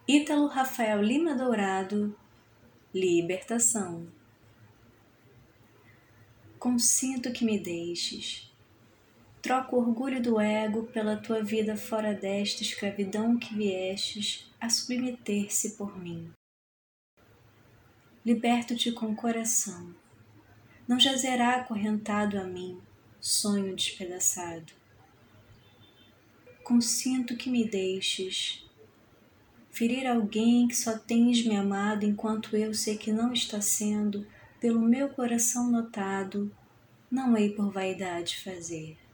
Ítalo Rafael Lima Dourado, libertação. Consinto que me deixes. Troco o orgulho do ego pela tua vida fora desta escravidão que viestes a submeter-se por mim. Liberto-te com o coração. Não jazerá acorrentado a mim, sonho despedaçado. Consinto que me deixes. Ferir alguém que só tens me amado enquanto eu sei que não está sendo, pelo meu coração notado, não hei por vaidade fazer.